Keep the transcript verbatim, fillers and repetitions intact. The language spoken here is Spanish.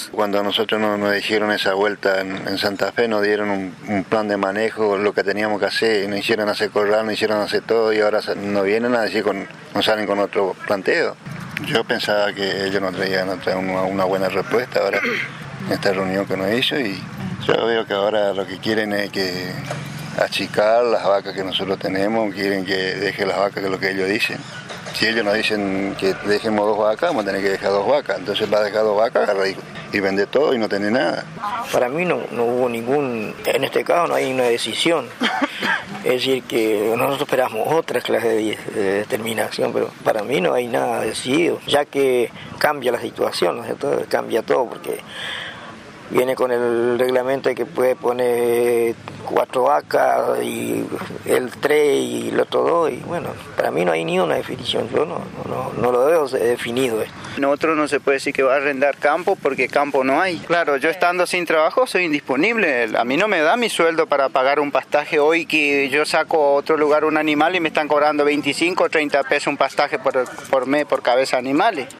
vacas. Cuando nosotros nos, nos dijeron esa vuelta en, en Santa Fe, nos dieron un, un plan de manejo, lo que teníamos que hacer, y nos hicieron hacer corral, nos hicieron hacer todo, y ahora no vienen a decir, con, nos salen con otro planteo. Yo pensaba que ellos nos traían, nos traían una, una buena respuesta ahora en esta reunión que nos hizo, y yo veo que ahora lo que quieren es que achicar las vacas que nosotros tenemos, quieren que deje las vacas, que es lo que ellos dicen. Si ellos nos dicen que dejemos dos vacas, vamos a tener que dejar dos vacas. Entonces va a dejar dos vacas, agarra y, y vende todo y no tiene nada. Para mí no, no hubo ningún, en este caso no hay una decisión. Es decir, que nosotros esperamos otra clase de, de determinación, pero para mí no hay nada decidido, ya que cambia la situación, ¿no es cierto? Cambia todo, porque viene con el reglamento de que puede poner cuatro vacas y el tres y el otro dos, y bueno, para mí no hay ni una definición, yo no, no, no lo veo definido. Nosotros no se puede decir que va a arrendar campo porque campo no hay. Claro, yo estando sin trabajo soy indisponible, a mí no me da mi sueldo para pagar un pastaje hoy que yo saco a otro lugar un animal y me están cobrando veinticinco o treinta pesos un pastaje por, por mes por cabeza de animales.